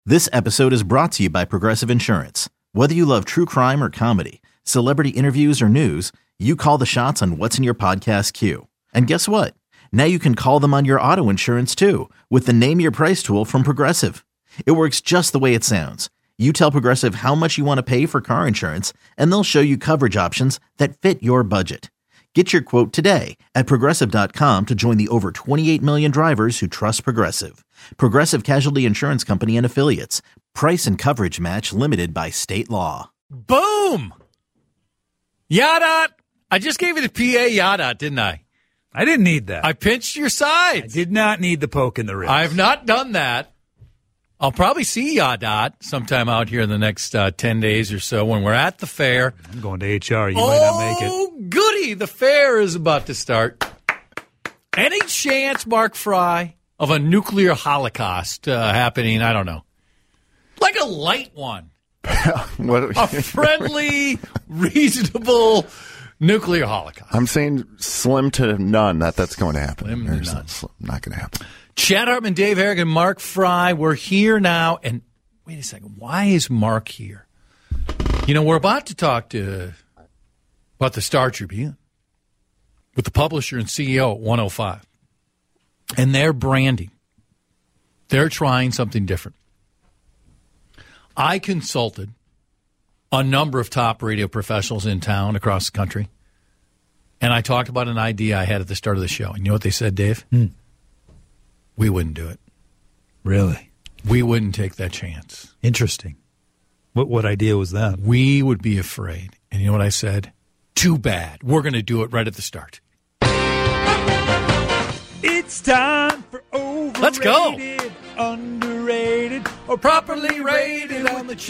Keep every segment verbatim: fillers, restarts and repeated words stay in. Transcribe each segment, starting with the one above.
This episode is brought to you by Progressive Insurance. Whether you love true crime or comedy, celebrity interviews or news, you call the shots on what's in your podcast queue. And guess what? Now you can call them on your auto insurance too with the Name Your Price tool from Progressive. It works just the way it sounds. You tell Progressive how much you want to pay for car insurance, and they'll show you coverage options that fit your budget. Get your quote today at Progressive dot com to join the over twenty-eight million drivers who trust Progressive. Progressive Casualty Insurance Company and Affiliates. Price and coverage match limited by state law. Boom! Yada! I just gave you the P A yada, didn't I? I didn't need that. I pinched your sides. I did not need the poke in the ribs. I have not done that. I'll probably see Yada sometime out here in the next uh, ten days or so when we're at the fair. I'm going to H R. You oh, might not make it. Oh, goody. The fair is about to start. Any chance, Mark Fry, of a nuclear holocaust uh, happening? I don't know. Like a light one. what, a friendly, reasonable nuclear holocaust. I'm saying slim to none that that's going to happen. Slim to There's none. Slim, not going to happen. Chad Hartman, Dave Harrigan, Mark Fry. We're here now. And wait a second. Why is Mark here? You know, we're about to talk to about the Star Tribune with the publisher and C E O at one oh five. And they're branding. They're trying something different. I consulted a number of top radio professionals in town across the country. And I talked about an idea I had at the start of the show. And you know what they said, Dave? Hmm. We wouldn't do it. Really? We wouldn't take that chance. Interesting. What what idea was that? We would be afraid. And you know what I said? Too bad. We're going to do it right at the start. It's time for overrated, Let's go. underrated, Or properly rated on the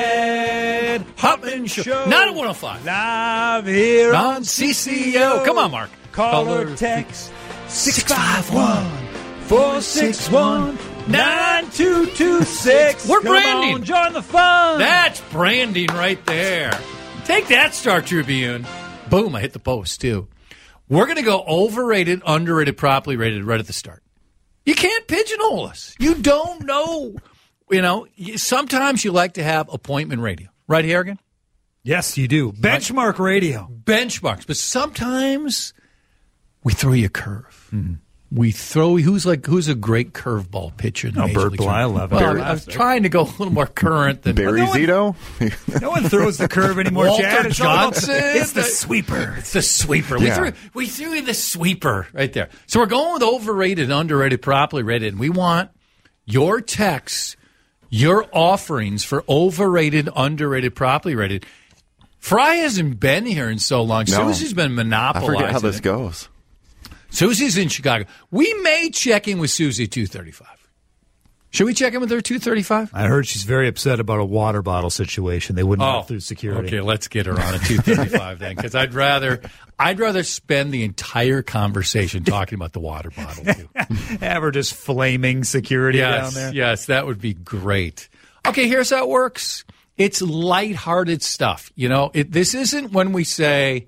Chad Hartman Show. Show. Not at one oh five. Live here On C C O. Come on, Mark. Call or text six five one, four six one, nine two two six. We're Come branding. on, join the fun. That's branding right there. Take that, Star Tribune. Boom, I hit the post, too. We're going to go overrated, underrated, properly rated right at the start. You can't pigeonhole us. You don't know. You know, sometimes you like to have appointment radio. Right, Harrigan? Yes, you do. Benchmark radio. Benchmarks. But sometimes we throw you a curve. Mm-hmm. We throw who's like who's a great curveball pitcher in the Oh, Major Bert League Bly, Tournament? love it. Well, Barry- I was trying to go a little more current than Barry Well, no Zito? No one throws the curve anymore, Walter Chad. It's all about- Johnson. It's the sweeper. It's the sweeper. We Yeah. threw we threw you the sweeper right there. So we're going with overrated, underrated, properly rated, and we want your texts, your offerings for overrated, underrated, properly rated. Fry hasn't been here in so long. No. Susie's been I monopolizing. forget how this it. goes. Susie's in Chicago. We may check in with Susie two thirty-five. Should we check in with her two thirty-five? I heard she's very upset about a water bottle situation. They wouldn't let through security. Okay, let's get her on at two thirty-five then, because I'd rather I'd rather spend the entire conversation talking about the water bottle too. Have her just flaming security yes, down there. yes, that would be great. Okay, here's how it works. It's lighthearted stuff. You know, it, this isn't when we say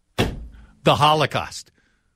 the Holocaust.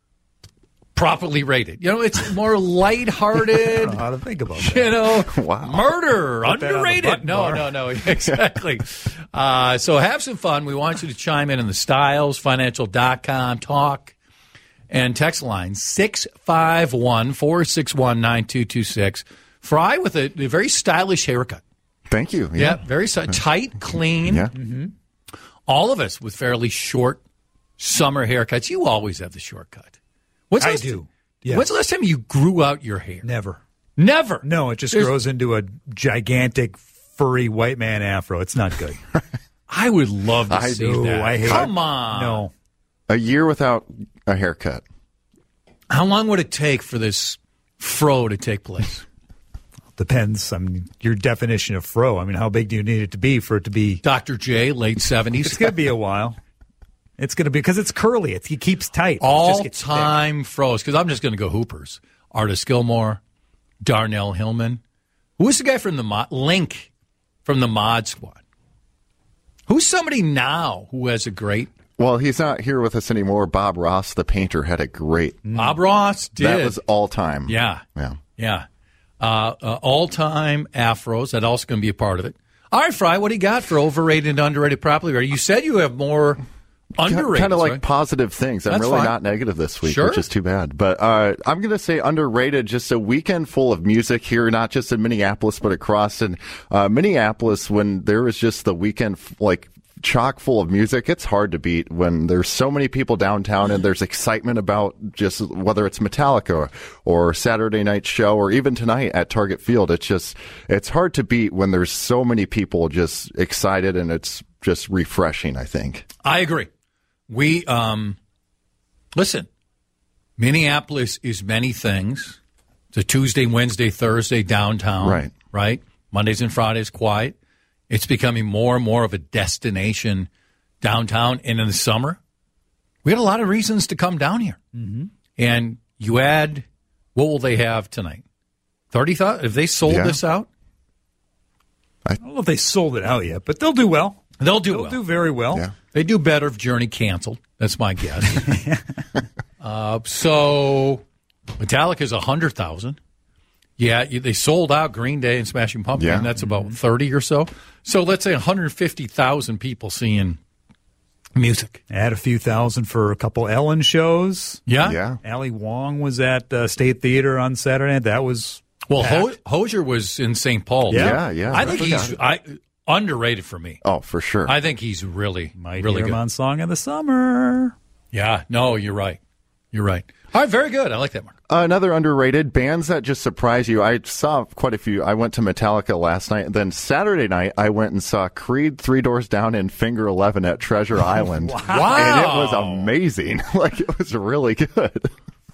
Properly rated. You know, it's more lighthearted. I don't know how to think about that. You know, Wow. murder, Put that on the underrated. button No, bar. no, no, exactly. uh, so have some fun. We want you to chime in in the styles financial dot com talk and text line six five one, four six one, nine two two six. Fry with a, a very stylish haircut. Thank you. Yeah, Yeah. very si- tight, clean. Yeah. Mm-hmm. All of us with fairly short summer haircuts. You always have the shortcut. When's the I last- do. Yes. When's the last time you grew out your hair? Never. Never. No, it just There's- grows into a gigantic, furry white man afro. It's not good. I would love to I see do. that. I hate Come it. on. No. A year without a haircut. How long would it take for this fro to take place? Depends. I mean, your definition of fro. I mean, how big do you need it to be for it to be? Doctor J, late seventies. It's going to be a while. It's going to be because it's curly. It, it keeps tight. It just All gets thick. time fros. Because I'm just going to go Hoopers. Artis Gilmore, Darnell Hillman. Who's the guy from the Mod? Link from the Mod Squad. Who's somebody now who has a great? Well, he's not here with us anymore. Bob Ross, the painter, had a great. Bob Ross did. That was all time. Yeah. Yeah. Yeah. Uh, uh, all-time afros. That's also going to be a part of it. All right, Fry, what do you got for overrated and underrated properly rated? You said you have more underrated. Kind of like right? positive things. I'm That's really fine. not negative this week, Sure. which is too bad. But uh, I'm going to say underrated, just a weekend full of music here, not just in Minneapolis, but across. And uh, Minneapolis, when there was just the weekend, like, chock full of music, it's hard to beat when there's so many people downtown and there's excitement about just whether it's Metallica or Saturday night show or even tonight at Target Field. It's just, it's hard to beat when there's so many people just excited, and it's just refreshing, I think. I agree. We, um, listen, Minneapolis is many things. It's a Tuesday, Wednesday, Thursday downtown. Right. Right? Mondays and Fridays quiet. It's becoming more and more of a destination downtown. And in the summer, we had a lot of reasons to come down here. Mm-hmm. And you add, what will they have tonight? thirty thousand? Have they sold Yeah. this out? I don't know if they sold it out yet, but they'll do well. They'll do They'll well. do very well. Yeah. They do better if Journey canceled. That's my guess. uh, so Metallica's one hundred thousand. Yeah, you, they sold out Green Day and Smashing Pumpkins. Yeah. That's about thirty or so. So let's say one hundred fifty thousand people seeing music. Add a few thousand for a couple Ellen shows. Yeah? Yeah. Ali Wong was at uh, State Theater on Saturday. That was Well, Ho- packed. Hosier was in Saint Paul. Yeah. Yeah, yeah. I think I he's I, underrated for me. Oh, for sure. I think he's really, Might really hear him good. on Song of the Summer. Yeah, no, you're right. You're right. All right, very good. I like that, Mark. Uh, another underrated, bands that just surprise you. I saw quite a few. I went to Metallica last night. Then Saturday night, I went and saw Creed, Three Doors Down, and Finger eleven at Treasure Island. Wow. And it was amazing. Like, it was really good.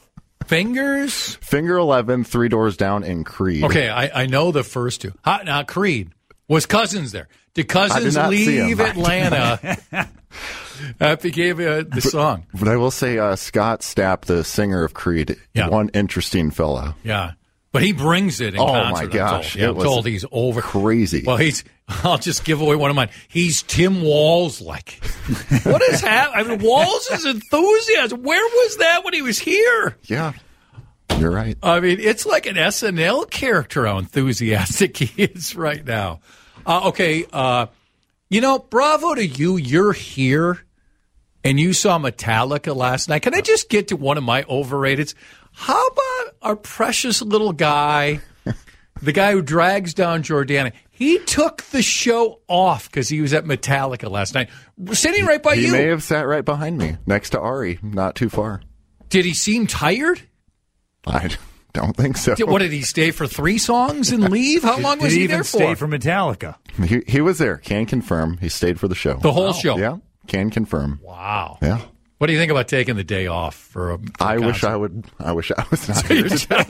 Fingers? Finger eleven, Three Doors Down, and Creed. Okay, I, I know the first two. How, now, Creed. Was Cousins there? Did I Cousins did not see leave him. Atlanta after he gave uh, the song? But I will say, uh, Scott Stapp, the singer of Creed, Yeah. one interesting fellow. Yeah. But he brings it in Oh, concert, my I'm gosh. told. Yeah, It I'm was told he's over. crazy. Well, he's, I'll just give away one of mine. He's Tim Walls like. What is happening? I mean, Walls' enthusiasm. Where was that when he was here? Yeah, you're right. I mean, it's like an S N L character how enthusiastic he is right now. Uh, okay, uh, you know, bravo to you. You're here, and you saw Metallica last night. Can I just get to one of my overrateds? How about our precious little guy, the guy who drags down Jordana? He took the show off because he was at Metallica last night, sitting right by He you. may have sat right behind me, next to Ari, not too far. Did he seem tired? I don't think so. Did, what, did he stay for three songs and leave? How long Did was he he even there stay for? for Metallica? He, he was there. Can confirm. He stayed for the show. The whole show? Yeah, can confirm. Wow. Yeah. What do you think about taking the day off for a? For I a wish concert? I would. I wish I was not here today.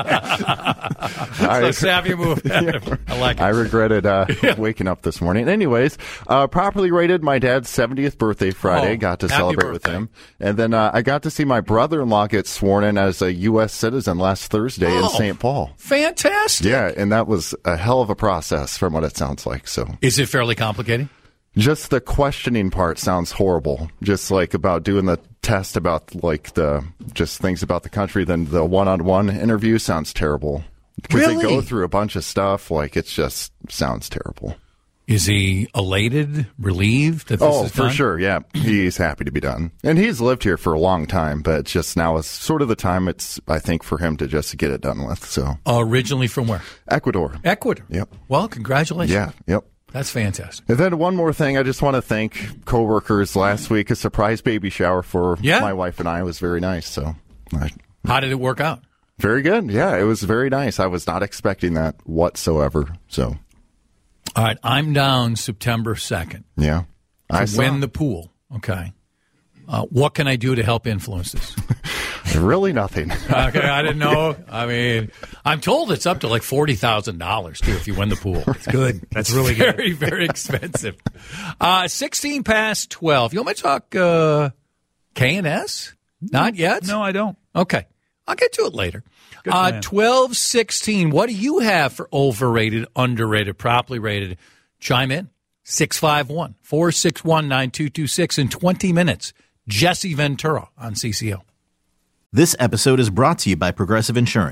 That's I, a savvy move. I like it. I regretted uh, waking up this morning. Anyways, uh, properly rated my dad's seventieth birthday Friday. Oh, got to happy celebrate with birthday. him. And then uh, I got to see my brother-in-law get sworn in as a U S citizen last Thursday in Oh. Saint Paul. Fantastic. Yeah, and that was a hell of a process from what it sounds like. So Is it fairly complicated? just the questioning part sounds horrible. Just like about doing the test about like the just things about the country, then the one-on-one interview sounds terrible. Because they Really? go through a bunch of stuff. Like it just sounds terrible. Is he elated, relieved that this Oh, is for done? sure. Yeah. He's happy to be done. And he's lived here for a long time, but it's just now is sort of the time it's, I think, for him to just get it done with. So Originally from where? Ecuador. Ecuador. Yep. Well, congratulations. Yeah. Yep. That's fantastic. And then one more thing, I just want to thank coworkers last week. A surprise baby shower for Yeah? my wife and I was very nice. So, I, How did it work out? very good. Yeah, it was very nice. I was not expecting that whatsoever. So, All right, I'm down September second yeah, I to saw. win the pool. Okay. Uh, what can I do to help influence this? Really nothing. Okay, I didn't know. I mean, I'm told it's up to like forty thousand dollars too if you win the pool. It's good. That's really good. Very, very expensive. Uh, sixteen past twelve. You want me to talk uh, K and S? Not yet? No, I don't. Okay. I'll get to it later. Good Uh, man. twelve sixteen. What do you have for overrated, underrated, properly rated? Chime in. six five one, four six one, nine two two six in twenty minutes. Jesse Ventura on C C O. This episode is brought to you by Progressive Insurance.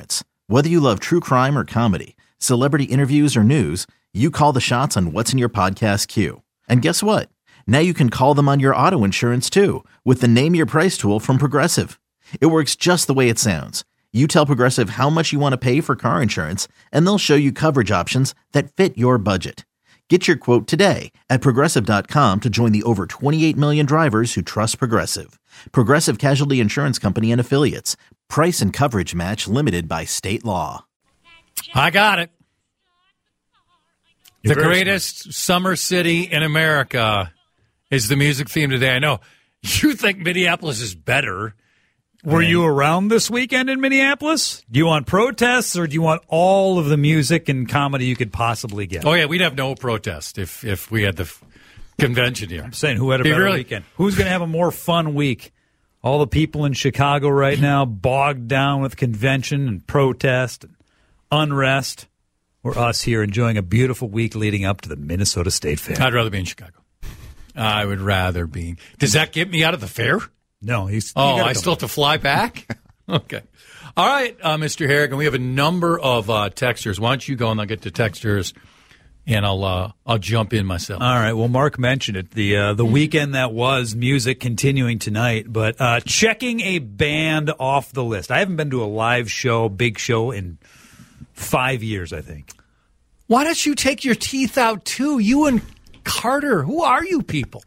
Whether you love true crime or comedy, celebrity interviews or news, you call the shots on what's in your podcast queue. And guess what? Now you can call them on your auto insurance too with the Name Your Price tool from Progressive. It works just the way it sounds. You tell Progressive how much you want to pay for car insurance, and they'll show you coverage options that fit your budget. Get your quote today at Progressive dot com to join the over twenty-eight million drivers who trust Progressive. Progressive Casualty Insurance Company and Affiliates. Price and coverage match limited by state law. I got it. You're the very greatest smart. summer city in America is the music theme today. I know you think Minneapolis is better. Were you around this weekend in Minneapolis? Do you want protests or do you want all of the music and comedy you could possibly get? Oh, yeah, we'd have no protest if, if we had the f- convention here. I'm saying who had a Be better really- weekend? Who's going to have a more fun week? All the people in Chicago right now bogged down with convention and protest and unrest, or us here enjoying a beautiful week leading up to the Minnesota State Fair? I'd rather be in Chicago. I would rather be. Does that get me out of the fair? No, he's. Oh, you gotta I go. still have to fly back? Okay. All right, uh, Mister Harrigan, we have a number of uh, texters. Why don't you go and I'll get to texters, and I'll uh, I'll jump in myself. All right. Well, Mark mentioned it. The uh, the weekend that was, music continuing tonight, but uh, checking a band off the list. I haven't been to a live show, big show, in five years, I think. Why don't you take your teeth out, too? You and Carter, who are you people?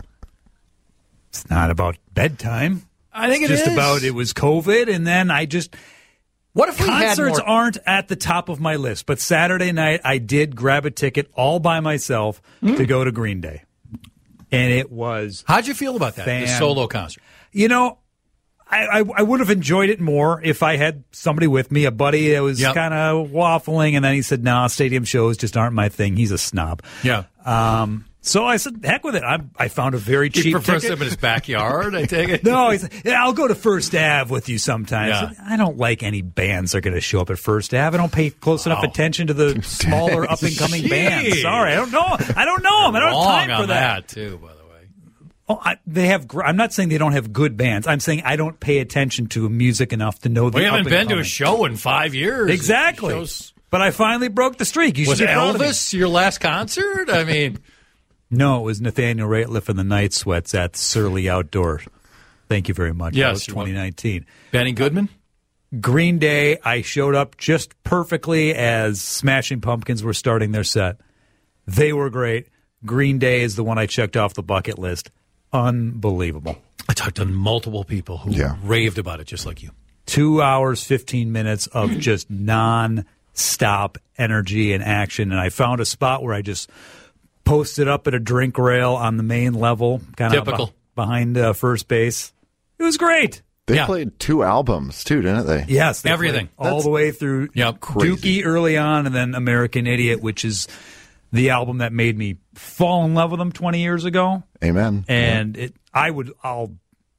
It's not about bedtime. I think It's it just is. about it was COVID, and then I just What if we had concerts more? aren't at the top of my list. But Saturday night, I did grab a ticket all by myself Mm. to go to Green Day, and it was. How'd you feel about that, the Fan- solo concert? You know, I, I, I would have enjoyed it more if I had somebody with me, a buddy that was Yep. kind of waffling, and then he said, "No, stadium shows just aren't my thing." He's a snob. Yeah. Um, so I said, "Heck with it." I, I found a very He cheap prefers ticket. them in his backyard, I take it? No, he's, yeah, I'll go to First Ave with you sometimes. Yeah. I don't like any bands that are going to show up at First Ave. I don't pay close enough Wow. attention to the smaller up and coming bands. Jeez. Sorry, I don't know. I don't know them. I don't have Wrong time on for that. too, by the way. Oh, I, they have. gr- I'm not saying they don't have good bands. I'm saying I don't pay attention to music enough to know the. We haven't been to up-and-coming. a show in five years. Exactly. Shows- But I finally broke the streak. You Was should be proud of me. Elvis your last concert? I mean, No, it was Nathaniel Rateliff and the Night Sweats at Surly Outdoor. Thank you very much. Yes, That was you're welcome. twenty nineteen. Benny Goodman? Green Day, I showed up just perfectly as Smashing Pumpkins were starting their set. They were great. Green Day is the one I checked off the bucket list. Unbelievable. I talked to multiple people who Yeah. raved about it just like you. Two hours, fifteen minutes of just non-stop energy and action. And I found a spot where I just posted up at a drink rail on the main level, kind of Typical. behind uh, first base. It was great. They Yeah. played two albums too, didn't they? Yes, they Everything. played all That's- the way through Yep. Dookie early on, and then American Idiot, which is the album that made me fall in love with them twenty years ago. Amen. And it, I would, I'll,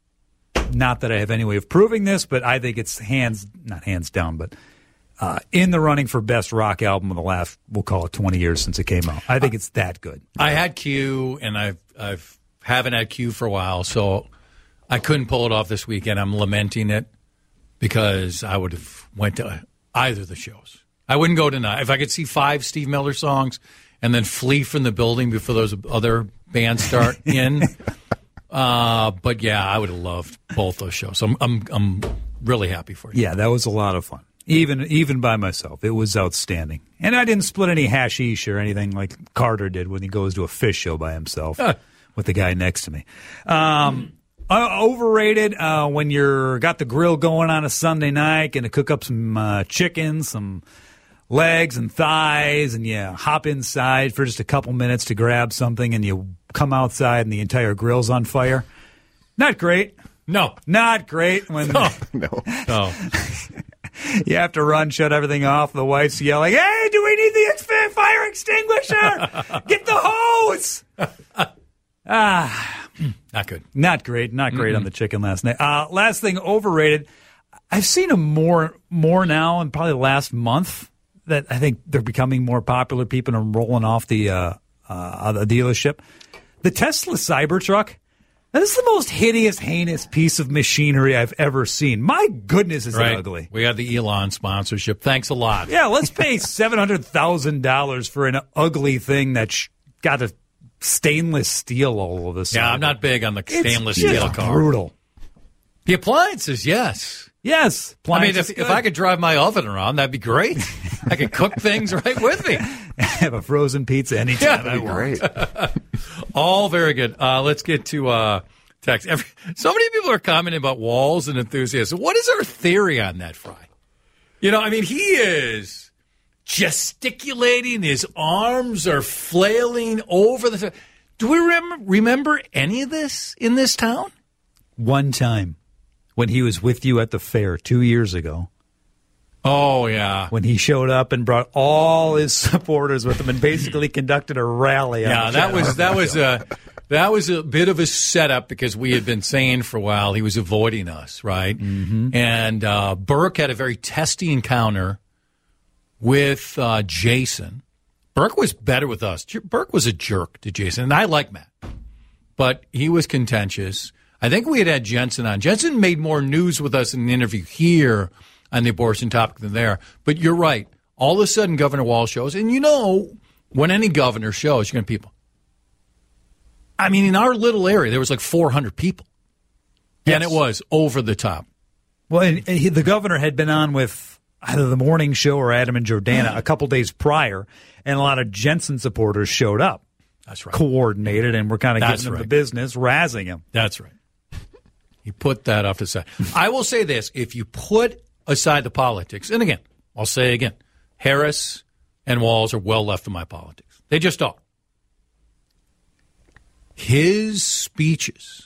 not that I have any way of proving this, but I think it's hands, not hands down, but uh, in the running for best rock album of the last, we'll call it twenty years since it came out. I think it's that good. I had Q, and I've I've haven't had Q for a while, so I couldn't pull it off this weekend. I'm lamenting it because I would have went to either of the shows. I wouldn't go tonight if I could see five Steve Miller songs and then flee from the building before those other bands start in. Uh, but yeah, I would have loved both those shows. So I'm I'm I'm really happy for you. Yeah, that was a lot of fun. Even even by myself, it was outstanding. And I didn't split any hashish or anything like Carter did when he goes to a Fish show by himself with the guy next to me. Um, uh, overrated uh, when you're got the grill going on a Sunday night, going to cook up some uh, chicken, some legs and thighs, and you hop inside for just a couple minutes to grab something, and you come outside and the entire grill's on fire. Not great. No, Not great when no, No. no. you have to run, shut everything off. The wife's yelling, "Hey, do we need the ex- fire extinguisher? Get the hose!" Ah, Not good. not great. Not great on the chicken last night. Uh, last thing, overrated. I've seen them more, more now in probably the last month. That I think they're becoming more popular. People are rolling off the uh, uh, the dealership. The Tesla Cybertruck. This is the most hideous, heinous piece of machinery I've ever seen. My goodness, is Right. it ugly. We got the Elon sponsorship. Thanks a lot. Yeah, let's pay seven hundred thousand dollars for an ugly thing that's got a stainless steel all over the side. Yeah, I'm not big on the stainless It's steel just car. brutal. The appliances, yes. Yes. I mean, appliances if, good. if I could drive my oven around, that'd be great. I could cook things right with me. have a frozen pizza anytime Yeah, I want. Great. All very good. Uh, let's get to uh, text. Every, so many people are commenting about Walls and enthusiasts. What is our theory on that, Fry? You know, I mean, he is gesticulating. His arms are flailing over the. Do we rem- remember any of this in this town? One time when he was with you at the fair two years ago, Oh, yeah. when he showed up and brought all his supporters with him and basically conducted a rally. on Yeah, the that Channel was that Arts was show. a that was a bit of a setup because we had been saying for a while he was avoiding us, right? Mm-hmm. And uh, Burke had a very testy encounter with uh, Jason. Burke was better with us. J- Burke was a jerk to Jason, and I like Matt, but he was contentious. I think we had had Jensen on. Jensen made more news with us in the interview here on the abortion topic than there. But you're right. All of a sudden, Governor Walz shows, and you know, when any governor shows, you're going to have people. I mean, in our little area, there was like four hundred people. Yes. And it was over the top. Well, and, and he, the governor had been on with either the morning show or Adam and Jordana a couple days prior, and a lot of Jensen supporters showed up. That's right. Coordinated, and we're kind of That's giving him right. the business, razzing him. That's right. He put that off to the side. I will say this. If you put aside the politics, and again, I'll say again, Harris and Walz are well left of my politics. They just are. His speeches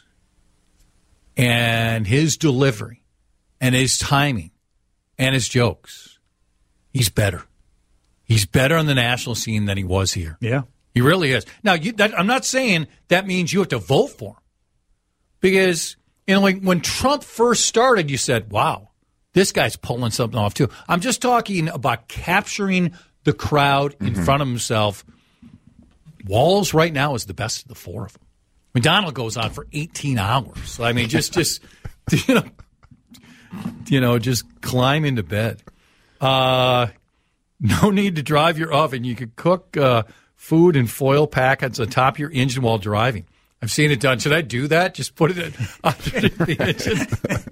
and his delivery and his timing and his jokes, he's better. He's better on the national scene than he was here. Yeah. He really is. Now, you, that, I'm not saying that means you have to vote for him. Because, you know, like when Trump first started, you said, wow, this guy's pulling something off, too. I'm just talking about capturing the crowd in mm-hmm. front of himself. Walz right now is the best of the four of them. McDonald goes on for eighteen hours. So, I mean, just, just you know, you know, just climb into bed. Uh, no need to drive your oven. You could cook uh, food in foil packets on top of your engine while driving. I've seen it done. Should I do that? Just put it underneath the engine.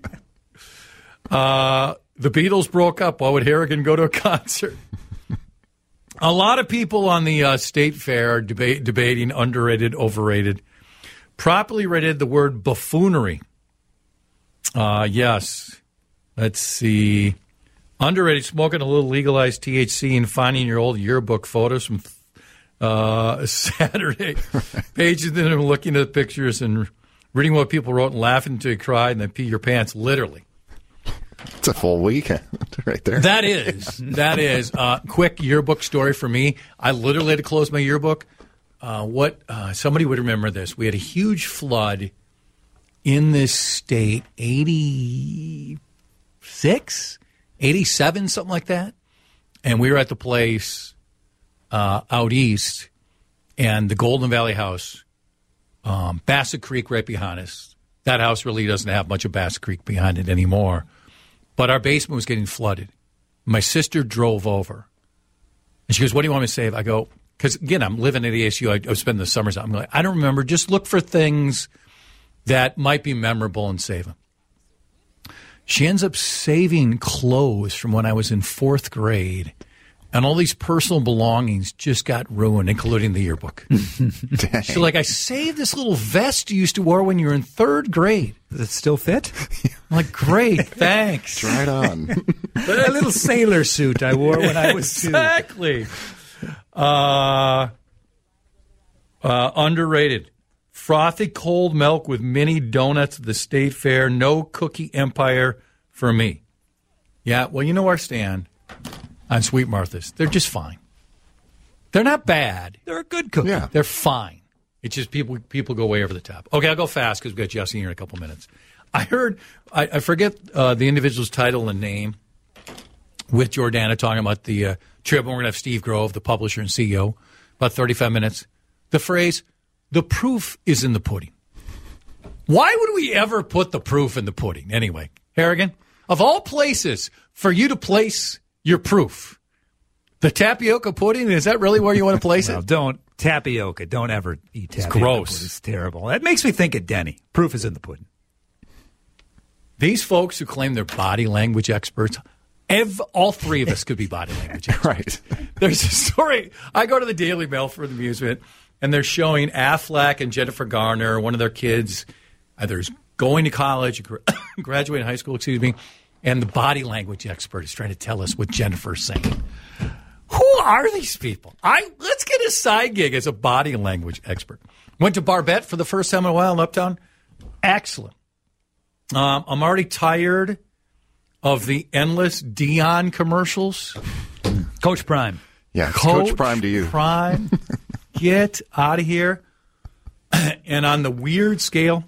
Uh, the Beatles broke up. Why would Harrigan go to a concert? A lot of people on the uh, state fair debate, debating underrated, overrated. Properly rated the word buffoonery. Uh, yes. Let's see. Underrated, smoking a little legalized T H C and finding your old yearbook photos from uh, Saturday. Pages in them looking at the pictures and reading what people wrote and laughing until you cried and then pee your pants, literally. It's a full weekend right there. That is. That is. Uh, quick yearbook story for me. I literally had to close my yearbook. Uh, what uh, somebody would remember this. We had a huge flood in this state, eighty-six, eighty-seven, something like that. And we were at the place uh, out east, and the Golden Valley House, um, Bassett Creek right behind us. That house really doesn't have much of Bassett Creek behind it anymore. But our basement was getting flooded. My sister drove over. And she goes, what do you want me to save? I go, because, again, I'm living at A S U. I, I spend the summers. I'm like, I don't remember. Just look for things that might be memorable and save them. She ends up saving clothes from when I was in fourth grade. And all these personal belongings just got ruined, including the yearbook. She's like, I saved this little vest you used to wear when you were in third grade. Does it still fit? I'm like, great, thanks. Try it on. A little sailor suit I wore when I was two. Exactly. Uh, uh, underrated. Frothy cold milk with mini donuts at the state fair. No cookie empire for me. Yeah, well, you know our stand on Sweet Martha's. They're just fine. They're not bad. They're a good cookie. Yeah. They're fine. It's just people people go way over the top. Okay, I'll go fast because we've got Jesse here in a couple minutes. I heard, I, I forget uh, the individual's title and name, with Jordana talking about the uh, trip. And we're going to have Steve Grove, the publisher and C E O, about thirty-five minutes. The phrase, the proof is in the pudding. Why would we ever put the proof in the pudding? Anyway, Harrigan, of all places for you to place your proof, the tapioca pudding, is that really where you want to place well, it? Don't. Tapioca. Don't ever eat tapioca. It's gross. It's terrible. That makes me think of Denny. Proof is in the pudding. These folks who claim they're body language experts, ev- all three of us could be body language experts. Right. There's a story. I go to the Daily Mail for the amusement, and they're showing Affleck and Jennifer Garner, one of their kids, either is going to college, or graduating high school, excuse me, and the body language expert is trying to tell us what Jennifer's saying. Who are these people? I let's get a side gig as a body language expert. Went to Barbette for the first time in a while in Uptown. Excellent. Um, I'm already tired of the endless Dion commercials. Coach Prime. Yeah, it's Coach, Coach Prime to you. Prime, get out of here. And on the weird scale,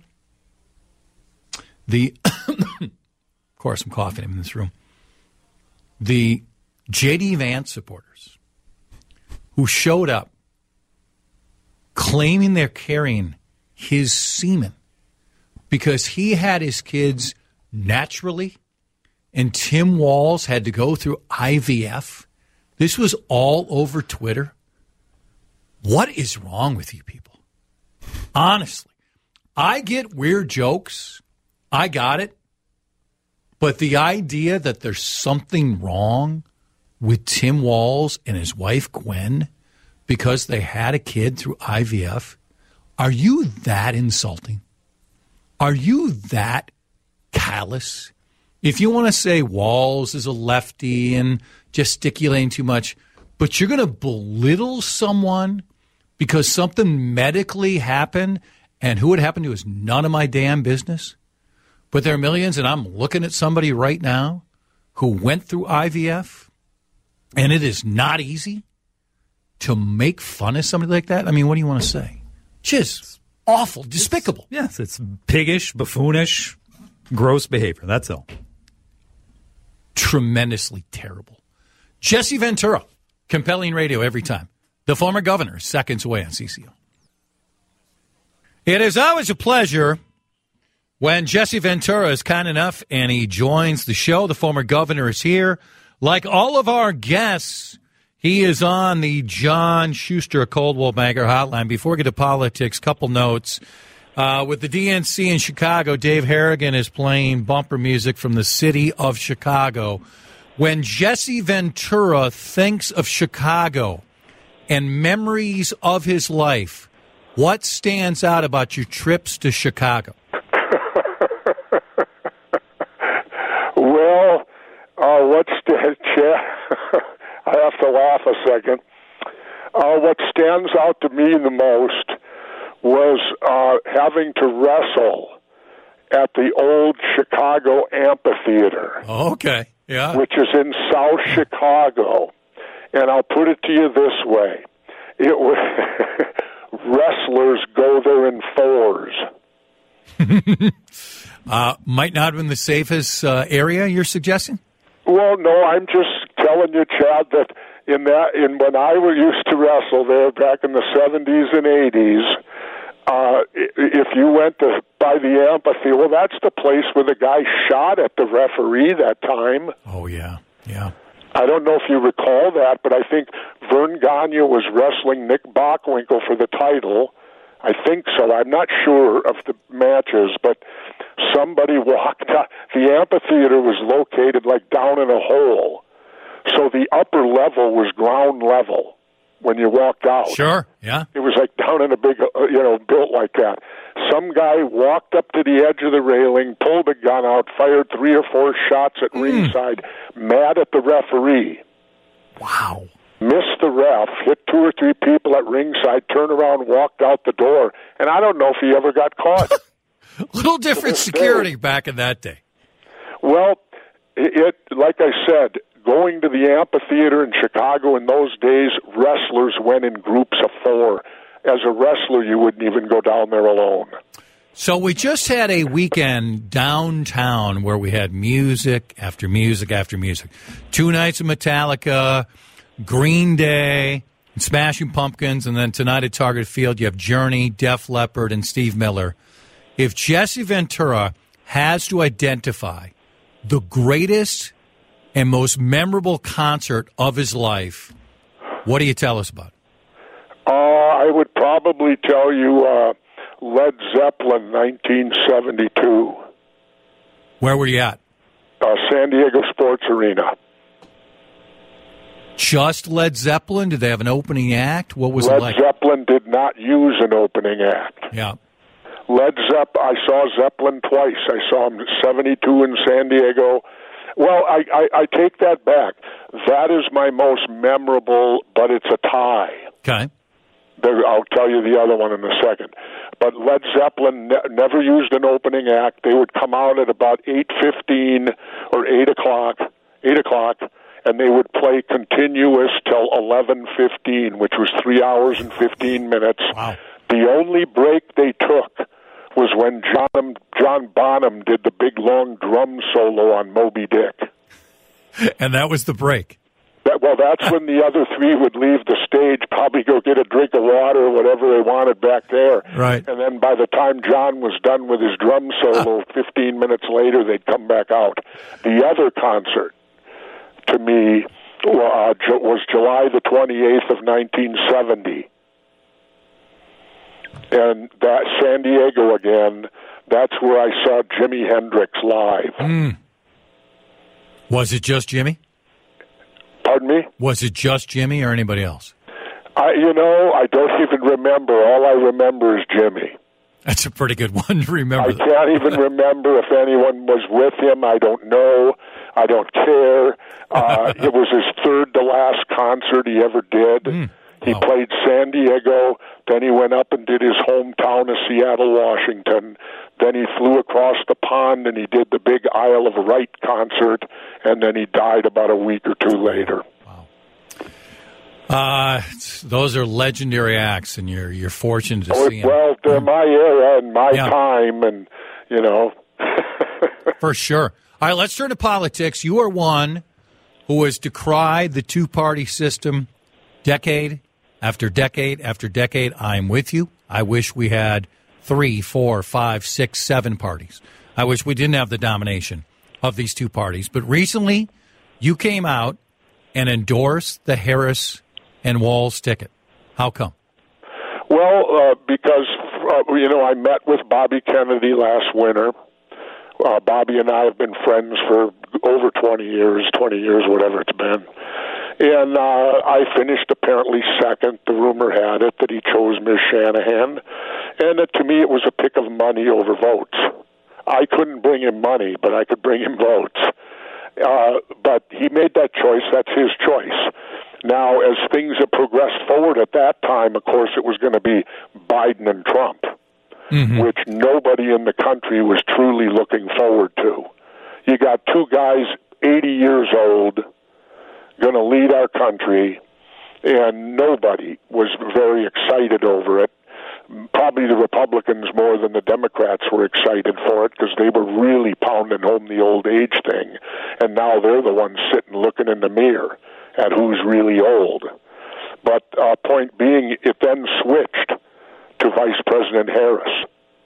the of course I'm coughing in this room. The J D Vance supporters who showed up claiming they're carrying his semen because he had his kids naturally and Tim Walz had to go through I V F. This was all over Twitter. What is wrong with you people? Honestly, I get weird jokes. I got it. But the idea that there's something wrong with Tim Walz and his wife Gwen because they had a kid through I V F, are you that insulting? Are you that callous? If you want to say Walz is a lefty and gesticulating too much, but you're going to belittle someone because something medically happened and who it happened to is none of my damn business? But there are millions, and I'm looking at somebody right now who went through I V F, and it is not easy to make fun of somebody like that. I mean, what do you want to say? Just awful, despicable. Yes, it's piggish, buffoonish, gross behavior. That's all. Tremendously terrible. Jesse Ventura, compelling radio every time. The former governor, seconds away on C C O. It is always a pleasure when Jesse Ventura is kind enough and he joins the show. The former governor is here. Like all of our guests, he is on the John Schuster Coldwell Banker hotline. Before we get to politics, couple notes. Uh, with the D N C in Chicago, Dave Harrigan is playing bumper music from the city of Chicago. When Jesse Ventura thinks of Chicago and memories of his life, what stands out about your trips to Chicago? Well, uh, what st- I have to laugh a second. Uh, what stands out to me the most was uh, having to wrestle at the old Chicago Amphitheater. Oh, okay, yeah. Which is in South Chicago. And I'll put it to you this way. It was wrestlers go there in fours. uh, might not have been the safest uh, area you're suggesting? Well, no, I'm just telling you, Chad, that in that in when I was used to wrestle there back in the seventies and eighties, uh, if you went to by the amphitheater, well, that's the place where the guy shot at the referee that time. Oh, yeah, yeah. I don't know if you recall that, but I think Vern Gagne was wrestling Nick Bockwinkel for the title. I think so. I'm not sure of the matches, but somebody walked out. The amphitheater was located like down in a hole, so the upper level was ground level when you walked out. Sure, yeah. It was like down in a big, uh, you know, built like that. Some guy walked up to the edge of the railing, pulled a gun out, fired three or four shots at mm. ringside, mad at the referee. Wow. Missed the ref, hit two or three people at ringside, turned around, walked out the door, and I don't know if he ever got caught. Little different security day. Back in that day. Well, it, it like I said, going to the amphitheater in Chicago in those days, wrestlers went in groups of four. As a wrestler, you wouldn't even go down there alone. So we just had a weekend downtown where we had music after music after music. Two nights of Metallica, Green Day, Smashing Pumpkins, and then tonight at Target Field you have Journey, Def Leppard, and Steve Miller. if Jesse Ventura has to identify the greatest and most memorable concert of his life, what do you tell us about? Uh, I would probably tell you uh, Led Zeppelin, nineteen seventy-two. Where were you at? Uh, San Diego Sports Arena. Just Led Zeppelin? Did they have an opening act? What was Led it like? Led Zeppelin did not use an opening act. Yeah. Led Zepp. I saw Zeppelin twice. I saw him in seventy-two in San Diego. Well, I, I, I take that back. That is my most memorable, but it's a tie. Okay. There, I'll tell you the other one in a second. But Led Zeppelin ne- never used an opening act. They would come out at about eight fifteen or eight o'clock, eight o'clock, and they would play continuous till eleven fifteen, which was three hours and fifteen minutes. Wow. The only break they took was when John John Bonham did the big long drum solo on Moby Dick. And that was the break. That, well, that's when the other three would leave the stage, probably go get a drink of water or whatever they wanted back there. Right. And then by the time John was done with his drum solo, fifteen minutes later, they'd come back out. The other concert, to me, uh, was July the twenty-eighth of nineteen seventy. And that San Diego again, that's where I saw Jimi Hendrix live. Mm. Was it just Jimmy? Pardon me? Was it just Jimmy or anybody else? I, you know, I don't even remember. All I remember is Jimmy. That's a pretty good one to remember. I can't even remember if anyone was with him. I don't know. I don't care. Uh, it was his third to last concert he ever did. Mm. He wow. played San Diego, then he went up and did his hometown of Seattle, Washington. Then he flew across the pond and he did the big Isle of Wight concert, and then he died about a week or two later. Wow. Uh, those are legendary acts, and you're you're fortunate to oh, see them. Well, they're my era and my yeah. time, and, you know. For sure. All right, let's turn to politics. You are one who has decried the two-party system decade after decade after decade. I'm with you. I wish we had three, four, five, six, seven parties. I wish we didn't have the domination of these two parties. But recently, you came out and endorsed the Harris and Walz ticket. How come? Well, uh, because, uh, you know, I met with Bobby Kennedy last winter. Uh, Bobby and I have been friends for over twenty years, twenty years, whatever it's been. And uh, I finished apparently second. The rumor had it that he chose Miz Shanahan. And uh, to me, it was a pick of money over votes. I couldn't bring him money, but I could bring him votes. Uh, but he made that choice. That's his choice. Now, as things have progressed forward at that time, of course, it was going to be Biden and Trump, mm-hmm. which nobody in the country was truly looking forward to. You got two guys eighty years old going to lead our country, and nobody was very excited over it. Probably the Republicans more than the Democrats were excited for it because they were really pounding home the old age thing, and now they're the ones sitting looking in the mirror at who's really old. But uh, point being, it then switched to Vice President Harris.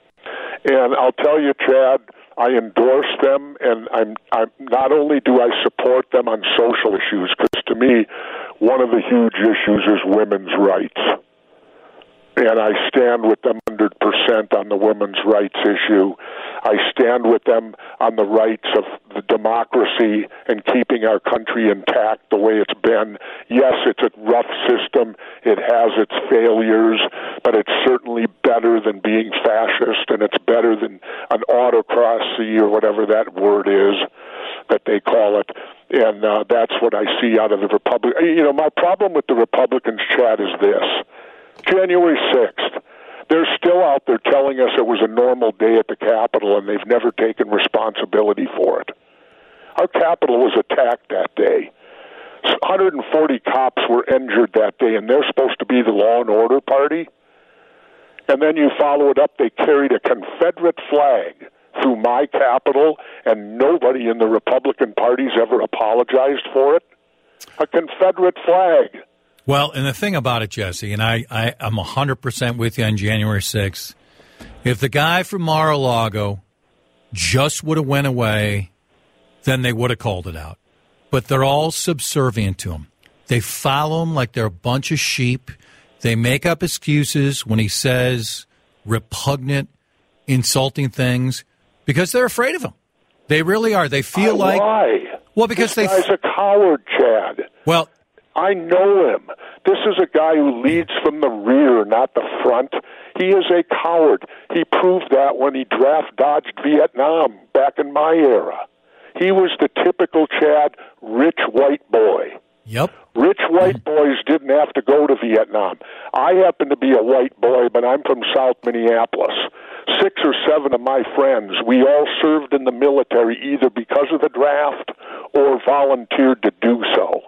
And I'll tell you, Chad, I endorse them, and I'm, I'm not only do I support them on social issues, because to me, one of the huge issues is women's rights. And I stand with them one hundred percent on the women's rights issue. I stand with them on the rights of the democracy and keeping our country intact the way it's been. Yes, it's a rough system. It has its failures, but it's certainly better than being fascist, and it's better than an autocracy or whatever that word is that they call it. And uh, that's what I see out of the Republic. You know, my problem with the Republicans, Chad, is this. January sixth, they're still out there telling us it was a normal day at the Capitol, and they've never taken responsibility for it. Our Capitol was attacked that day. one hundred forty cops were injured that day, and they're supposed to be the law and order party. And then you follow it up, they carried a Confederate flag through my Capitol, and nobody in the Republican Party's ever apologized for it. A Confederate flag. Well, and the thing about it, Jesse, and I, I, I'm one hundred percent with you on January sixth, If the guy from Mar-a-Lago just would have went away, then they would have called it out. But they're all subservient to him. They follow him like they're a bunch of sheep. They make up excuses when he says repugnant, insulting things because they're afraid of him. They really are. They feel uh, like... Why? Well, because this they... guy's a coward, Chad. Well... I know him. This is a guy who leads from the rear, not the front. He is a coward. He proved that when he draft dodged Vietnam back in my era. He was the typical, Chad, rich white boy. Yep. Rich white boys didn't have to go to Vietnam. I happen to be a white boy, but I'm from South Minneapolis. Six or seven of my friends, we all served in the military either because of the draft or volunteered to do so.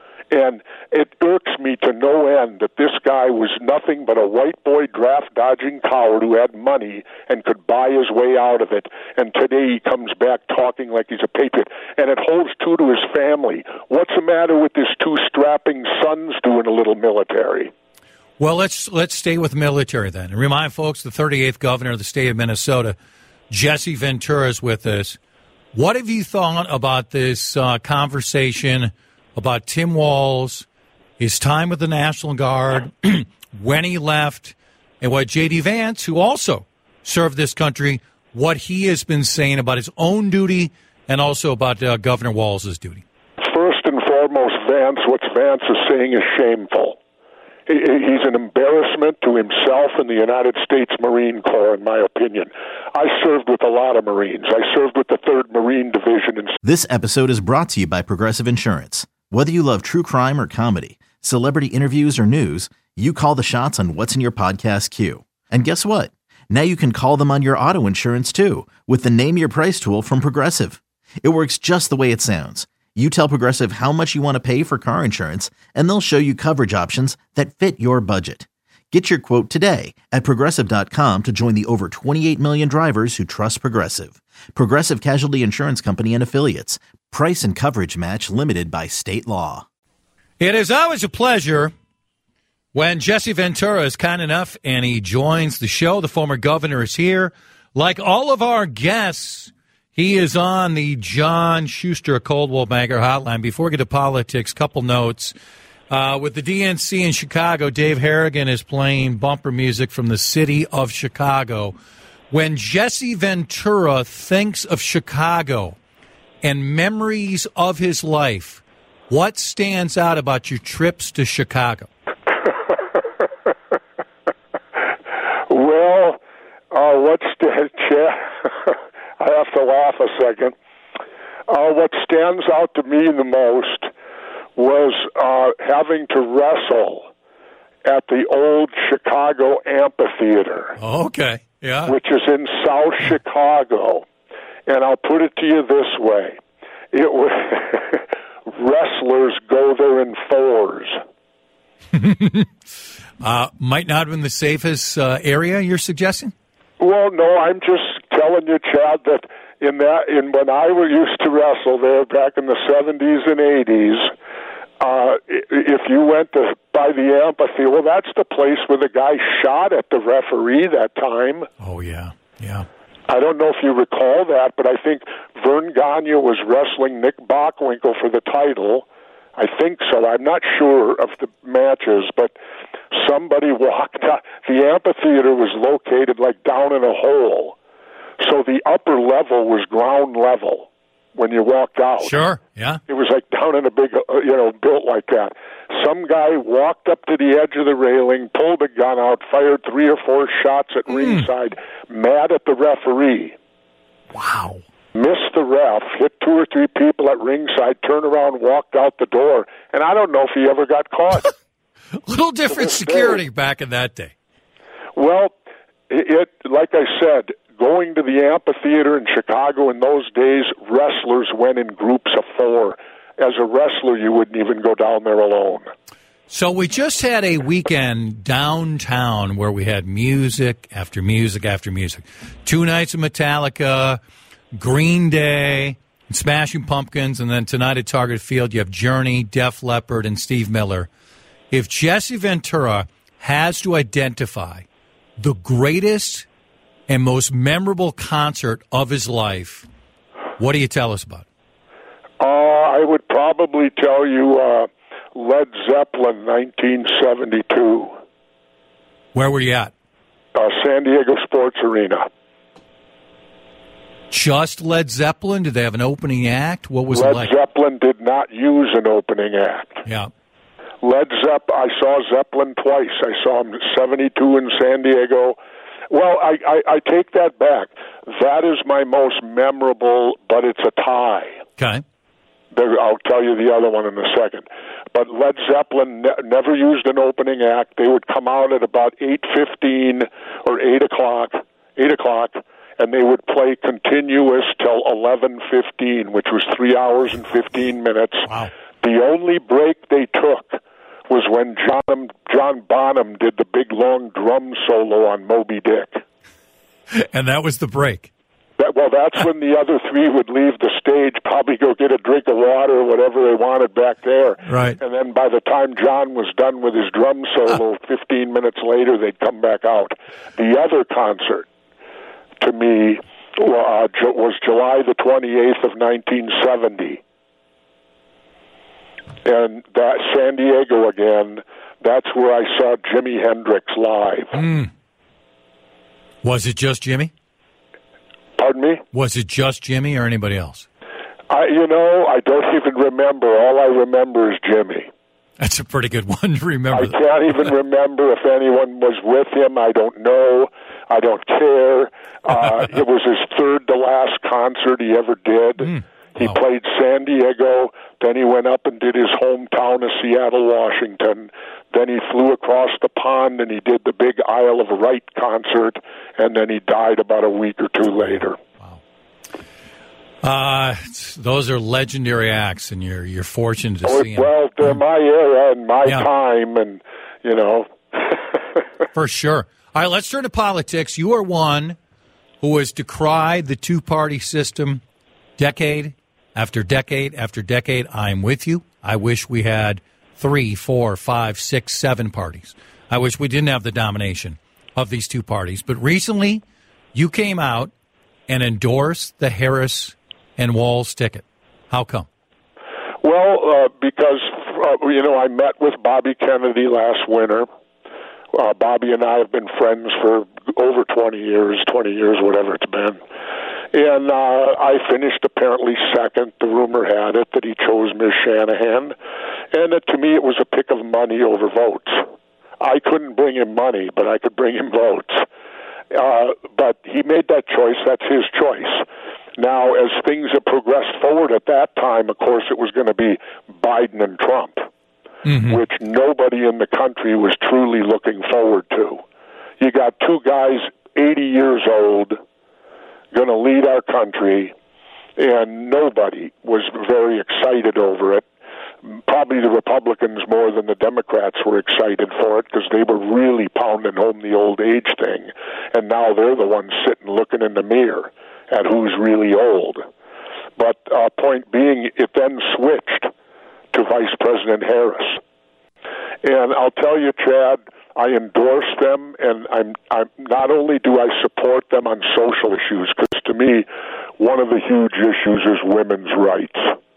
And it irks me to no end that this guy was nothing but a white boy draft-dodging coward who had money and could buy his way out of it. And today he comes back talking like he's a patriot. And it holds true to his family. What's the matter with his two strapping sons doing a little military? Well, let's let's stay with military then. And remind folks, the thirty-eighth governor of the state of Minnesota, Jesse Ventura, is with us. What have you thought about this uh, conversation about Tim Walz, his time with the National Guard, when he left, and what J D. Vance, who also served this country, what he has been saying about his own duty and also about uh, Governor Walz's duty? First and foremost, Vance, what Vance is saying is shameful. He, he's an embarrassment to himself and the United States Marine Corps, in my opinion. I served with a lot of Marines. I served with the third Marine Division. In- This episode is brought to you by Progressive Insurance. Whether you love true crime or comedy, celebrity interviews or news, you call the shots on what's in your podcast queue. And guess what? Now you can call them on your auto insurance too with the Name Your Price tool from Progressive. It works just the way it sounds. You tell Progressive how much you want to pay for car insurance, and they'll show you coverage options that fit your budget. Get your quote today at Progressive dot com to join the over twenty-eight million drivers who trust Progressive. Progressive Casualty Insurance Company and Affiliates. Price and coverage match limited by state law. It is always a pleasure when Jesse Ventura is kind enough and he joins the show. The former governor is here. Like all of our guests, he is on the John Schuster Coldwell Banker hotline. Before we get to politics, couple notes. Uh, with the D N C in Chicago, Dave Harrigan is playing bumper music from the city of Chicago. When Jesse Ventura thinks of Chicago and memories of his life, what stands out about your trips to Chicago? well, uh, what st- I have to laugh a second. Uh, what stands out to me the most was uh, having to wrestle at the old Chicago Amphitheater. Oh, okay, yeah. Which is in South Chicago. And I'll put it to you this way. It was wrestlers go there in fours. uh, might not have been the safest uh, area you're suggesting? Well, no, I'm just telling you, Chad, that in that in when I were used to wrestle there back in the seventies and eighties, uh, if you went to by the amphitheater, well, that's the place where the guy shot at the referee that time. Oh, yeah, yeah. I don't know if you recall that, but I think Vern Gagne was wrestling Nick Bockwinkel for the title. I think so. I'm not sure of the matches, but somebody walked out. The amphitheater was located like down in a hole, so the upper level was ground level when you walked out. Sure, yeah. It was like down in a big, uh, you know, built like that. Some guy walked up to the edge of the railing, pulled a gun out, fired three or four shots at mm. ringside, mad at the referee. Wow. Missed the ref, hit two or three people at ringside, turned around, walked out the door, and I don't know if he ever got caught. Little different security day. Back in that day. Well, it, like I said, going to the amphitheater in Chicago in those days, wrestlers went in groups of four. As a wrestler, you wouldn't even go down there alone. So we just had a weekend downtown where we had music after music after music. Two nights of Metallica, Green Day, and Smashing Pumpkins, and then tonight at Target Field you have Journey, Def Leppard, and Steve Miller. If Jesse Ventura has to identify the greatest and most memorable concert of his life, what do you tell us about? Uh, I would probably tell you uh, Led Zeppelin, nineteen seventy-two. Where were you at? Uh, San Diego Sports Arena. Just Led Zeppelin? Did they have an opening act? What was Led it like? Zeppelin did not use an opening act. Yeah. Led Zepp. I saw Zeppelin twice. I saw him in seventy-two in San Diego. Well, I, I, I take that back. That is my most memorable, but it's a tie. Okay. There, I'll tell you the other one in a second. But Led Zeppelin ne- never used an opening act. They would come out at about eight fifteen or eight o'clock, eight o'clock, and they would play continuous till eleven fifteen, which was three hours and fifteen minutes. Wow. The only break they took was when John John Bonham did the big long drum solo on Moby Dick. And that was the break. That, well, that's when the other three would leave the stage, probably go get a drink of water or whatever they wanted back there. Right. And then by the time John was done with his drum solo, fifteen minutes later, they'd come back out. The other concert, to me, uh, was July the twenty-eighth of nineteen seventy. And that San Diego again, that's where I saw Jimi Hendrix live. Mm. Was it just Jimmy? Pardon me? Was it just Jimmy or anybody else? I, you know, I don't even remember. All I remember is Jimmy. That's a pretty good one to remember. I can't even remember if anyone was with him. I don't know. I don't care. Uh, it was his third to last concert he ever did. Mm. He Wow. played San Diego, then he went up and did his hometown of Seattle, Washington. Then he flew across the pond and he did the big Isle of Wight concert, and then he died about a week or two later. Uh, those are legendary acts, and you're you're fortunate to Oh, see them. well, they're my era and my Yeah. time, and, you know. For sure. All right, let's turn to politics. You are one who has decried the two-party system decade after decade after decade. I'm with you. I wish we had three, four, five, six, seven parties. I wish we didn't have the domination of these two parties. But recently, you came out and endorsed the Harris and Walz ticket. How come? Well, uh, because, uh, you know, I met with Bobby Kennedy last winter. Uh, Bobby and I have been friends for over twenty years, twenty years, whatever it's been. And uh, I finished apparently second. The rumor had it that he chose Miz Shanahan. And uh, to me, it was a pick of money over votes. I couldn't bring him money, but I could bring him votes. Uh, but he made that choice. That's his choice. Now, as things have progressed forward at that time, of course, it was going to be Biden and Trump, mm-hmm. which nobody in the country was truly looking forward to. You got two guys eighty years old going to lead our country, and nobody was very excited over it. Probably the Republicans more than the Democrats were excited for it because they were really pounding home the old age thing, and now they're the ones sitting looking in the mirror at who's really old. But uh, point being, it then switched to Vice President Harris. And I'll tell you, Chad, I endorse them, and I'm, I'm not only do I support them on social issues, because to me, one of the huge issues is women's rights.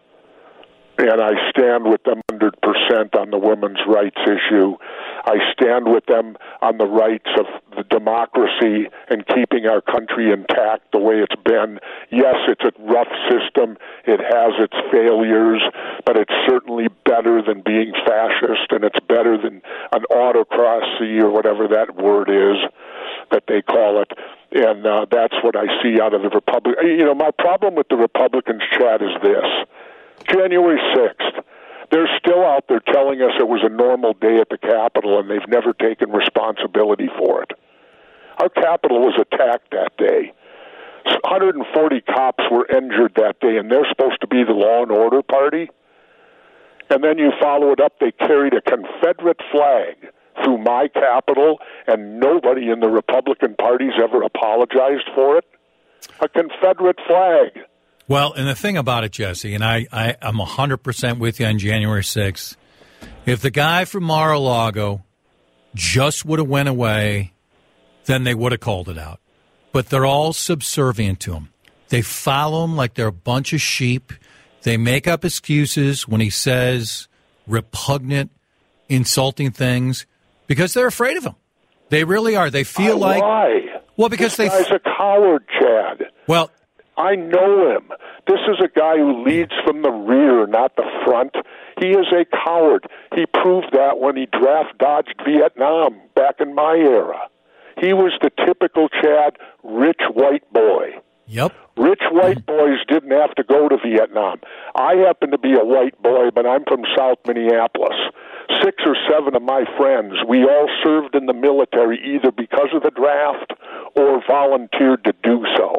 And I stand with them one hundred percent on the women's rights issue. I stand with them on the rights of the democracy and keeping our country intact the way it's been. Yes, it's a rough system. It has its failures, but it's certainly better than being fascist, and it's better than an autocracy or whatever that word is that they call it. And uh, that's what I see out of the Republic. You know, my problem with the Republicans, Chad, is this. January sixth, they're still out there telling us it was a normal day at the Capitol, and they've never taken responsibility for it. Our Capitol was attacked that day. one hundred forty cops were injured that day, and they're supposed to be the law and order party. And then you follow it up, they carried a Confederate flag through my Capitol, and nobody in the Republican Party's ever apologized for it. A Confederate flag. Well, and the thing about it, Jesse, and I, I, I'm one hundred percent with you on January sixth, if the guy from Mar-a-Lago just would have went away, then they would have called it out. but they're all subservient to him. They follow him like they're a bunch of sheep. They make up excuses when he says repugnant, insulting things because they're afraid of him. They really are. They feel uh, like why? Well, because this they guy's a coward, Chad. Well, I know him. This is a guy who leads from the rear, not the front. He is a coward. He proved that when he draft dodged Vietnam back in my era. He was the typical, Chad, rich white boy. Yep. Rich white boys didn't have to go to Vietnam. I happen to be a white boy, but I'm from South Minneapolis. Six or seven of my friends, we all served in the military either because of the draft or volunteered to do so.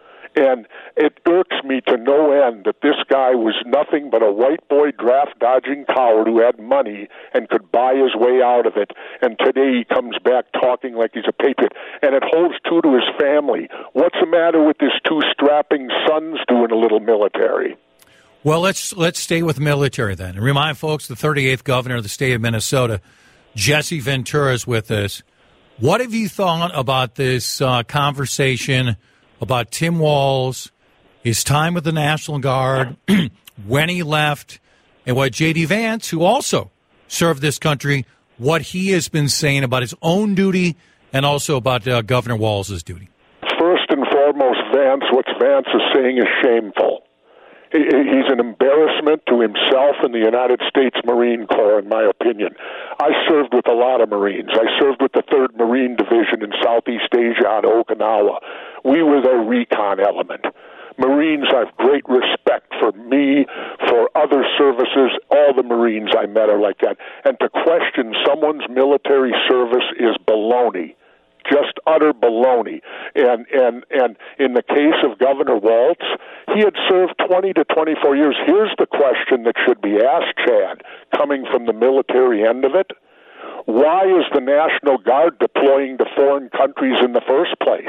And it irks me to no end that this guy was nothing but a white boy draft-dodging coward who had money and could buy his way out of it. And today he comes back talking like he's a patriot. And it holds true to his family. What's the matter with his two strapping sons doing a little military? Well, let's let's stay with military then. And remind folks, the thirty-eighth governor of the state of Minnesota, Jesse Ventura, is with us. What have you thought about this uh, conversation about Tim Walz, his time with the National Guard, when he left, and what J D. Vance, who also served this country, what he has been saying about his own duty and also about uh, Governor Walz's duty? First and foremost, Vance, what Vance is saying is shameful. He's an embarrassment to himself and the United States Marine Corps, in my opinion. I served with a lot of Marines. I served with the third Marine Division in Southeast Asia on Okinawa. We were their recon element. Marines have great respect for me, for other services. All the Marines I met are like that. And to question someone's military service is baloney. Just utter baloney. And, and, and in the case of Governor Walz, he had served twenty to twenty-four years. Here's the question that should be asked, Chad, coming from the military end of it. Why is the National Guard deploying to foreign countries in the first place?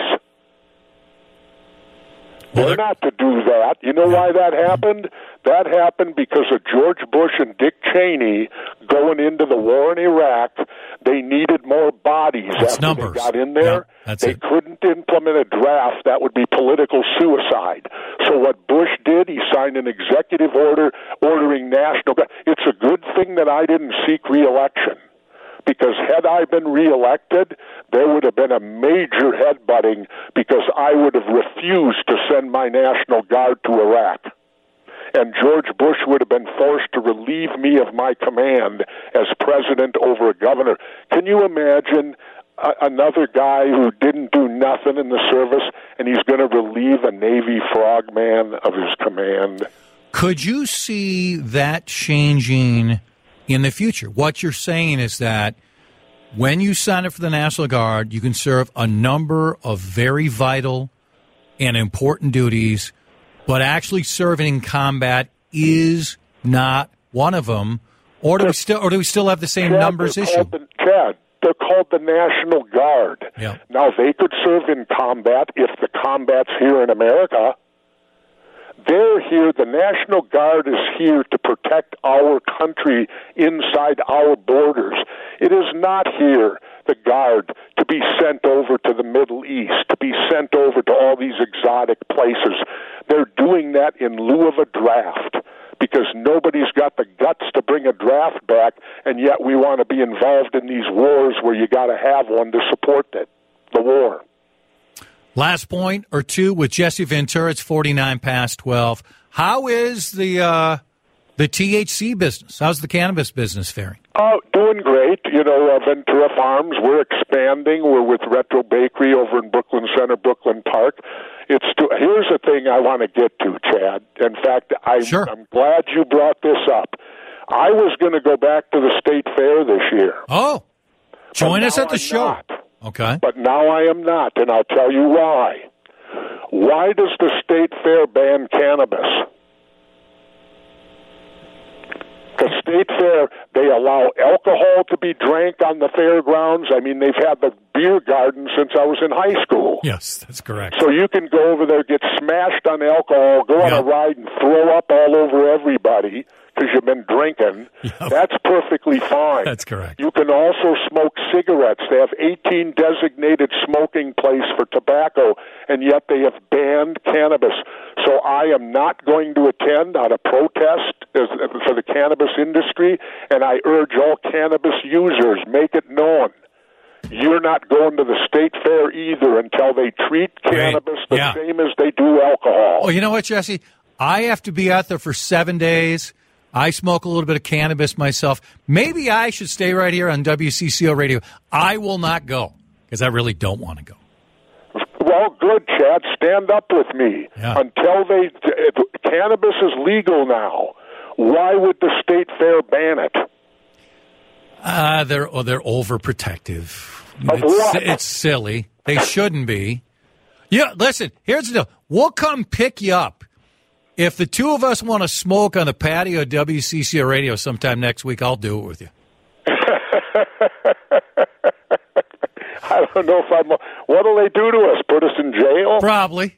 Well, they're not to do that. You know why that happened? That happened because of George Bush and Dick Cheney going into the war in Iraq. They needed more bodies That's after numbers. they got in there. Yeah, that's they it. couldn't implement a draft. That would be political suicide. So what Bush did, he signed an executive order ordering National Guard. It's a good thing that I didn't seek re-election. Because had I been reelected, there would have been a major headbutting because I would have refused to send my National Guard to Iraq. And George Bush would have been forced to relieve me of my command as president over a governor. Can you imagine a- another guy who didn't do nothing in the service and he's going to relieve a Navy frogman of his command? Could you see that changing in the future? What you're saying is that when you sign up for the National Guard, you can serve a number of very vital and important duties, but actually serving in combat is not one of them. Or do we still, or do we still have the same Chad, numbers they're issue? called the, Chad, they're called the National Guard. Yeah. Now, they could serve in combat if the combat's here in America. They're here, the National Guard is here to protect our country inside our borders. It is not here, the Guard, to be sent over to the Middle East, to be sent over to all these exotic places. They're doing that in lieu of a draft because nobody's got the guts to bring a draft back, and yet we want to be involved in these wars where you got to have one to support it, the war. Last point or two with Jesse Ventura. It's forty-nine past twelve. How is the uh, the T H C business? How's the cannabis business faring? Oh, doing great. You know, uh, Ventura Farms, we're expanding. We're with Retro Bakery over in Brooklyn Center, Brooklyn Park. It's to, here's the thing I want to get to, Chad. In fact, I, Sure. I'm glad you brought this up. I was going to go back to the State Fair this year. Oh, join But us now at the I'm show. not. Okay. But now I am not, and I'll tell you why. Why does the State Fair ban cannabis? The State Fair, they allow alcohol to be drank on the fairgrounds. I mean, they've had the beer garden since I was in high school. Yes, that's correct. So you can go over there, get smashed on alcohol, go on Yeah. a ride, and throw up all over everybody because you've been drinking, Yep. that's perfectly fine. That's correct. You can also smoke cigarettes. They have eighteen designated smoking places for tobacco, and yet they have banned cannabis. So I am not going to attend on a protest as, for the cannabis industry, and I urge all cannabis users, make it known. You're not going to the state fair either until they treat cannabis the Yeah. same as they do alcohol. Oh, you know what, Jesse? I have to be out there for seven days. I smoke a little bit of cannabis myself. Maybe I should stay right here on W C C O Radio. I will not go because I really don't want to go. Well, good, Chad. Stand up with me. Yeah. Until they, if cannabis is legal now, why would the state fair ban it? Uh, they're oh, they're overprotective. Of It's, what? it's silly. They shouldn't be. Yeah, listen, here's the deal. We'll come pick you up. If the two of us want to smoke on the patio of W C C O Radio sometime next week, I'll do it with you. I don't know if I'm. What'll they do to us? Put us in jail? Probably.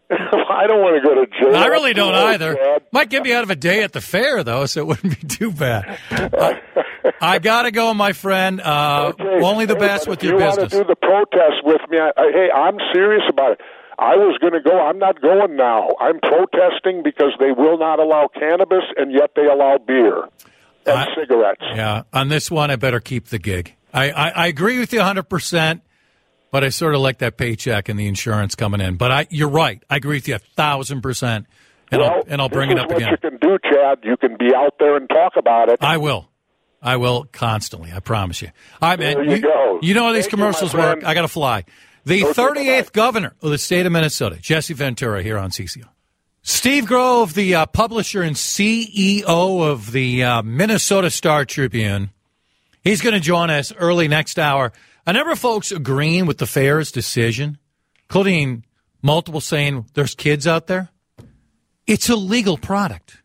I don't want to go to jail. I really don't Oh, either. Chad. Might get me out of a day at the fair, though, so it wouldn't be too bad. I, I got to go, my friend. Uh, Okay. Only the Hey, best but with if your you business. want to do the protest with me, I, I, hey, I'm serious about it. I was going to go. I'm not going now. I'm protesting because they will not allow cannabis, and yet they allow beer and I- cigarettes. Yeah, on this one, I better keep the gig. I, I, I agree with you one hundred percent, but I sort of like that paycheck and the insurance coming in. But I, you're right. I agree with you one thousand percent, and, well, I'll, and I'll bring this it up is again. what you can do, Chad. You can be out there and talk about it. I will. I will constantly. I promise you. All right, man. There you go. you know how these Thank you, my commercials work. friend. I got to fly. The Okay, thirty-eighth bye-bye. governor of the state of Minnesota, Jesse Ventura, here on C C O. Steve Grove, the uh, publisher and C E O of the uh, Minnesota Star Tribune, he's going to join us early next hour. A number of folks agreeing with the fair's decision, including multiple saying there's kids out there. It's a legal product.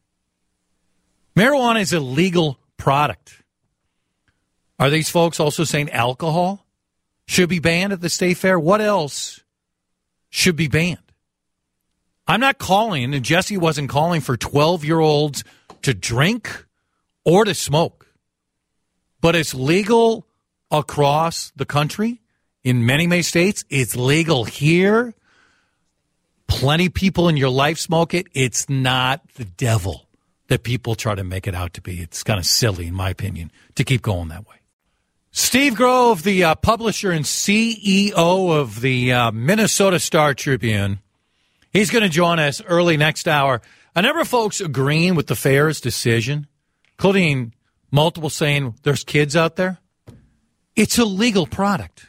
Marijuana is a legal product. Are these folks also saying alcohol should be banned at the state fair? What else should be banned? I'm not calling, and Jesse wasn't calling for twelve-year-olds to drink or to smoke. But it's legal across the country in many, many states. It's legal here. Plenty of people in your life smoke it. It's not the devil that people try to make it out to be. It's kind of silly, in my opinion, to keep going that way. Steve Grove, the uh, publisher and C E O of the uh, Minnesota Star Tribune, he's going to join us early next hour. A number of folks agreeing with the fair's decision, including multiple saying there's kids out there. It's a legal product.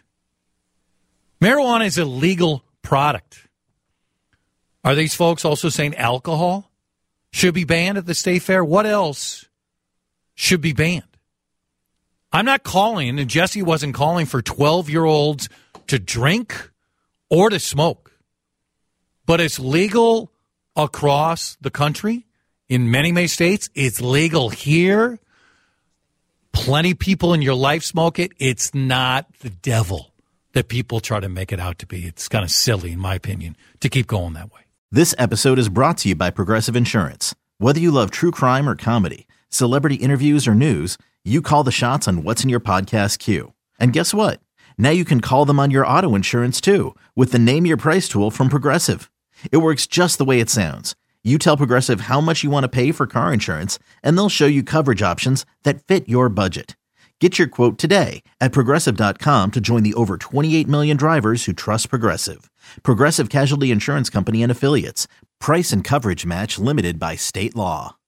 Marijuana is a legal product. Are these folks also saying alcohol should be banned at the state fair? What else should be banned? I'm not calling, and Jesse wasn't calling for twelve-year-olds to drink or to smoke. But it's legal across the country in many, many states. It's legal here. Plenty of people in your life smoke it. It's not the devil that people try to make it out to be. It's kind of silly, in my opinion, to keep going that way. This episode is brought to you by Progressive Insurance. Whether you love true crime or comedy, celebrity interviews or news, you call the shots on what's in your podcast queue. And guess what? Now you can call them on your auto insurance too with the Name Your Price tool from Progressive. It works just the way it sounds. You tell Progressive how much you want to pay for car insurance, and they'll show you coverage options that fit your budget. Get your quote today at Progressive dot com to join the over twenty-eight million drivers who trust Progressive. Progressive Casualty Insurance Company and Affiliates. Price and coverage match limited by state law.